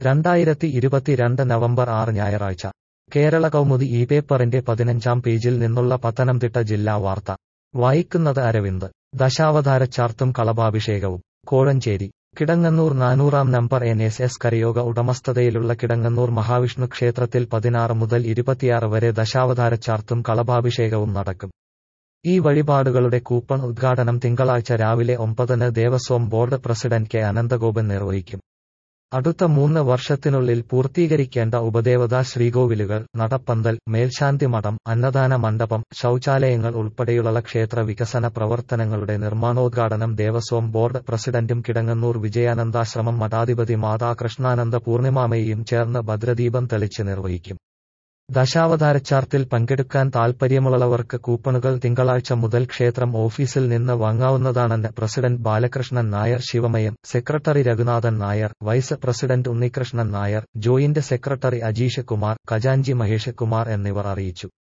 2022 November 6 ഞായറാഴ്ച കേരള കൗമുദി ഈ പേപ്പറിന്റെ 15-ാം പേജിൽ നിന്നുള്ള പത്തനംതിട്ട ജില്ലാ വാർത്ത വായിക്കുന്നത് അരവിന്ദ്. ദശാവതാരച്ചാർത്തും കളഭാഭിഷേകവും. കോഴഞ്ചേരി കിടങ്ങന്നൂർ 400-ാം നമ്പർ NSS കരയോഗ ഉടമസ്ഥതയിലുള്ള കിടങ്ങന്നൂർ മഹാവിഷ്ണു ക്ഷേത്രത്തിൽ 16 മുതൽ 26 വരെ ദശാവതാരച്ചാർത്തും കളഭാഭിഷേകവും നടക്കും. ഈ വഴിപാടുകളുടെ കൂപ്പൺ ഉദ്ഘാടനം തിങ്കളാഴ്ച രാവിലെ 9-ന് Devaswom board president K Ananthagopan നിർവഹിക്കും. അടുത്ത 3 വർഷത്തിനുള്ളിൽ പൂർത്തീകരിക്കേണ്ട ഉപദേവതാ ശ്രീകോവിലുകൾ, നടപ്പന്തൽ, മേൽശാന്തി മഠം, അന്നദാന മണ്ഡപം, ശൗചാലയങ്ങൾ ഉൾപ്പെടെയുള്ള ക്ഷേത്ര വികസന പ്രവർത്തനങ്ങളുടെ നിർമ്മാണോദ്ഘാടനം ദേവസ്വം ബോർഡ് പ്രസിഡന്റും കിടങ്ങന്നൂർ വിജയാനന്ദാശ്രമം മഠാധിപതി മാതാ കൃഷ്ണാനന്ദ പൂർണിമാമയും ചേർന്ന് ഭദ്രദീപം തെളിച്ച് നിർവഹിക്കും. ദശാവതാരച്ചാർത്തിൽ പങ്കെടുക്കാൻ താൽപ്പര്യമുള്ളവർക്ക് കൂപ്പണുകൾ തിങ്കളാഴ്ച മുതൽ ക്ഷേത്രം ഓഫീസിൽ നിന്ന് വാങ്ങാവുന്നതാണെന്ന് president Balakrishnan Nair Sivamayam, secretary Raghunathan Nair, vice president Unnikrishnan Nair, joint secretary Ajeesh Kumar, ഖജാൻജി മഹേഷ് കുമാർ എന്നിവർ അറിയിച്ചു.